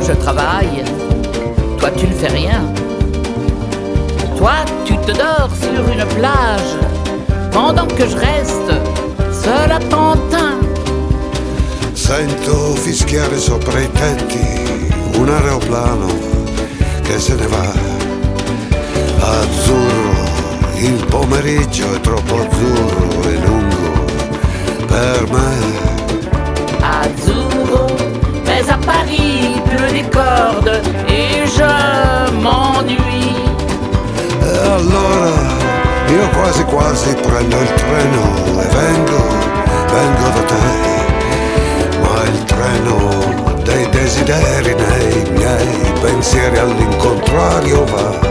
je travaille, toi tu ne fais rien. Toi tu te dors sur une plage, pendant que je reste seul à Pantin. Sento fischiare sopra i tetti un aeroplano che se ne va. Azzurro, il pomeriggio è troppo azzurro e lungo per me. Azzurro, mais à Paris il pleut des cordes et je m'ennuie. E allora io quasi quasi prendo il treno e vengo da te. Ma il treno dei desideri nei miei pensieri all'incontrario va.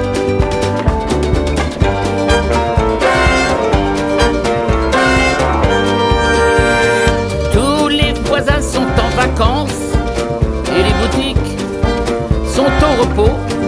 Et les boutiques sont au repos.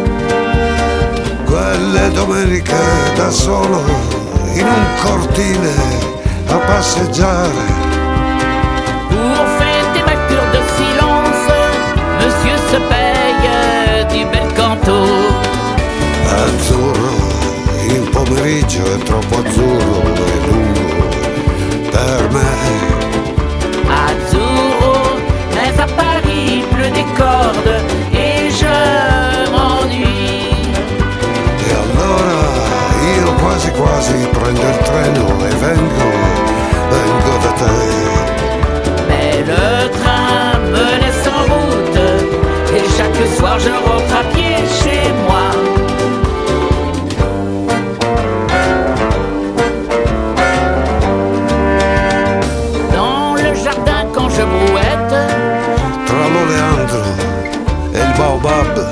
Quelle domeniche da solo in un cortile a passeggiare. Pour fêter ma cure de silence, monsieur se paye du bel canto. Azzurro, il pomeriggio è troppo azzurro e lungo per me. Azzurro, mais à Paris il pleut des cordes et je m'ennuie. E allora io quasi quasi prendo il treno e vengo da te. Mais le train me laisse en route et chaque soir je rentre à pied chez moi. Dans le jardin quand je brouette, tra l'oleandro e il baobab,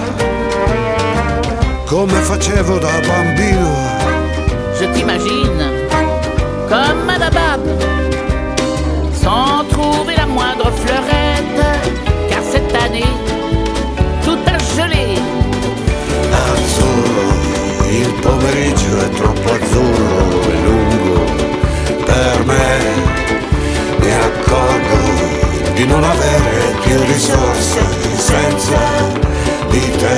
come facevo da bambino. je t'imagine comme un babab, sans trouver la moindre fleurette, car cette année tout a gelé. Azzurro, il pomeriggio è troppo azzurro e lungo per me. Mi accorgo di non avere più risorse senza di te.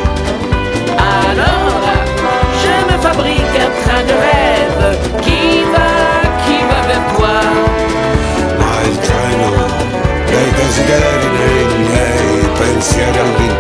Alors je me fabrique un train de rêve qui va vers toi. Ma il treno dei desideri nei miei pensieri all'incontrario